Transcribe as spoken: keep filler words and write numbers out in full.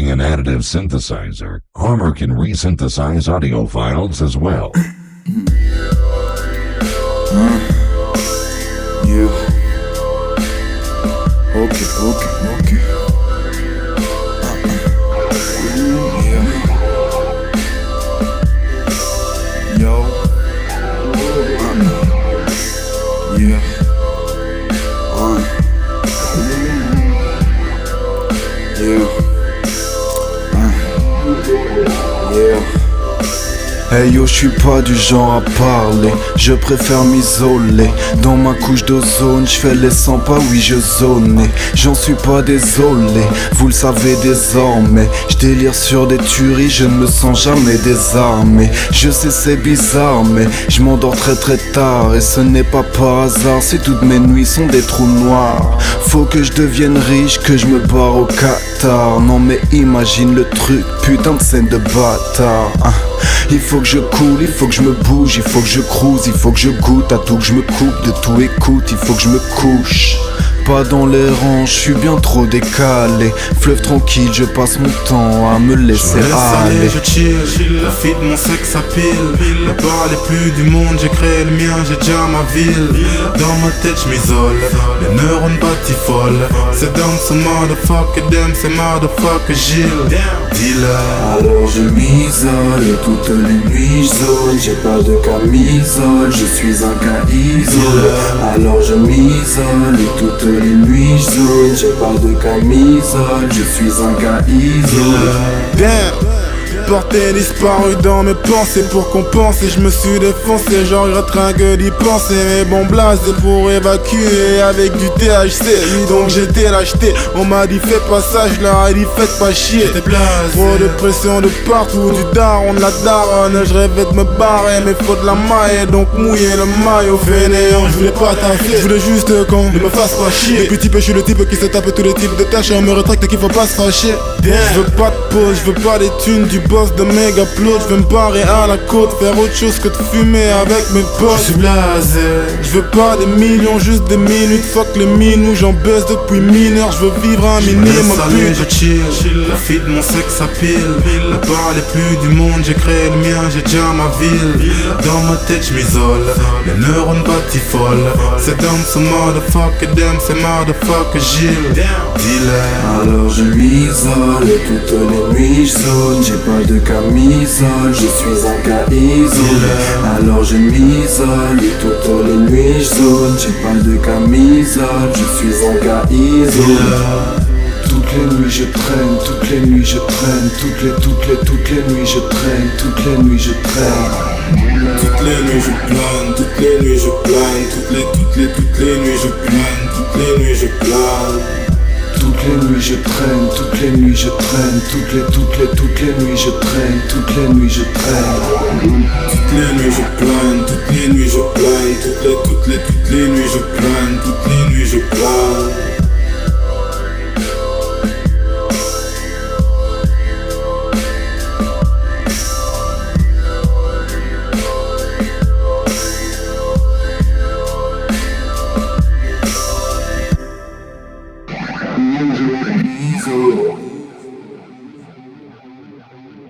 an additive synthesizer, Armor can resynthesize audio files as well. Huh? Yeah. Okay, okay, okay. Uh-uh. Yeah. Yo. Uh-uh. Yeah. Uh. Yeah. Uh. Yeah. Hey yo, je suis pas du genre à parler, je préfère m'isoler. Dans ma couche d'ozone, je fais les cent pas, oui je zone. J'en suis pas désolé, vous le savez désormais. Je délire sur des tueries, je ne me sens jamais désarmé. Je sais c'est bizarre, mais je m'endors très très tard. Et ce n'est pas par hasard si toutes mes nuits sont des trous noirs. Faut que je devienne riche, que je me barre au Qatar. Non mais imagine le truc, putain de scène de bâtard. Il faut que je coule, il faut que je me bouge, il faut que je cruise, il faut que je goûte à tout, que je me coupe de tout, écoute, il faut que je me couche. Pas dans les rangs, je suis bien trop décalé. Fleuve tranquille, je passe mon temps à me laisser je me laisse aller. aller. Je chill, la fille de mon sexe à pile. Ne parlez plus du monde, j'ai créé le mien, j'ai déjà ma ville. Dans ma tête je m'isole, les neurones batifolent. C'est dans ce motherfucker, damn, c'est motherfucker Gilles. Dealer. Alors je m'isole, toutes les nuits je zone. J'ai pas de camisole, je suis un gars isolé. Alors je m'isole, toutes les nuits je zone. J'ai pas de camisole, je suis un gars isolé. Damn. Porté disparu dans mes pensées pour compenser, je me suis défoncé, j'en regretterai que d'y penser. Mais bon blasé pour évacuer avec du T H C, donc j'étais l'acheté. On m'a dit fais pas ça, je leur ai dit faites pas chier. Trop de pression de partout, du daron, de la daronne. Je rêvais de me barrer mais faut de la maille, donc mouiller le maillot. Fainéant, je voulais pas taffer, je voulais juste qu'on ne me fasse pas chier. Depuis type je suis le type qui se tape tous les types de tâches. Et on me rétracte qu'il faut pas se fâcher. Je veux pas de pause, je veux pas des thunes du boss de méga plot, je veux me barrer à la côte, faire autre chose que de fumer avec mes potes. Je suis blasé, je veux pas des millions, juste des minutes. Fuck les minous, j'en baisse depuis mineur, je veux vivre un minimum. Je chill, la fille de mon sexe à pile. Ne parlez plus du monde, j'ai créé le mien, j'ai déjà ma ville. Dans ma tête je m'isole, les neurones batifolent. C'est dans ce motherfucker, damn, c'est motherfucker Gilles. Dealer. Alors je m'isole, toutes les nuits je zone. J'ai pas de camisole, je suis un gars isolé. Alors je m'isole, toutes les nuits je zone. J'ai pas de camisole, je suis un gars isolé. Toutes les nuits je traîne, toutes les nuits je traîne, toutes les, toutes les, toutes les nuits je traîne, toutes les nuits je traîne. Toutes les nuits je plane, toutes les nuits je plane, toutes les, toutes les, toutes les nuits je plane, toutes les nuits je plane. Toutes les nuits je traîne, toutes les nuits je traîne, toutes les, toutes les, toutes les nuits je traîne, toutes les nuits je traîne. Toutes les nuits je plane, toutes les nuits je plane.